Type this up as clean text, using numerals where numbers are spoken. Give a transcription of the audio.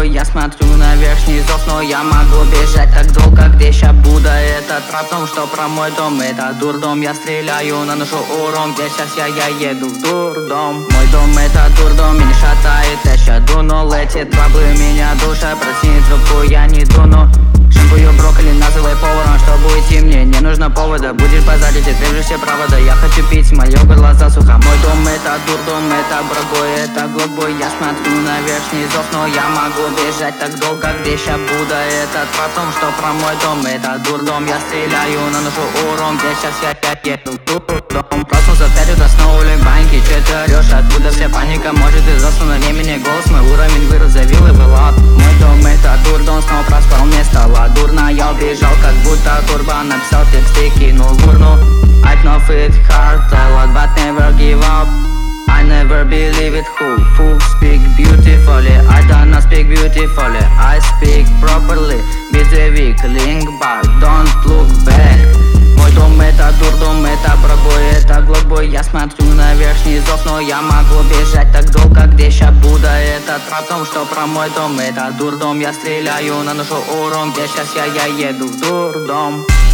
глубокой, я смотрю на верхний зов, но я могу бежать так долго, где ща Будда. Это трап, том, что про мой дом, это дурдом. Я стреляю, наношу урон, где сейчас я еду в дурдом. Мой дом это дурдом, меня шатает, я ща дунул. Эти траблы меня душат, протяни трубку, я не дуну. Шампую брокколи, называй поваром, чтобы уйти мне не нужно повода. Будешь базарить и требуешь все провода. Я хочу пить, мое горло засуха. Мой дом это дурдом, это брагой, это глокбой. Я смотрю на верхний зов, но я могу бежать так долго, где ща Будда. Это трап, том, что про мой дом, это дурдом. Я стреляю, наношу урон, где сейчас я еду в дурдом. Проснулся в 5 утра, снова баньки, че ты орешь? Откуда вся паника? Может из-за времени голос, мой уровень вырос, завил и вылад. Мой дом это дурдом, снова проспал, мне стало дурно. Я убежал, как будто турбан, написал тексты, кинул в урну. I know it hard, a lot, but never give up. I never believe it, who speak beautifully. I don't speak beautifully, I speak properly. Be the weak link, but don't look back. Мой дом это дурдом, это брагой, это глокбой. Я смотрю на верхний зов, но я могу бежать так долго, где ща Будда. Это трап, том, что про мой дом, это дурдом. Я стреляю, наношу урон, где сейчас я еду в дурдом.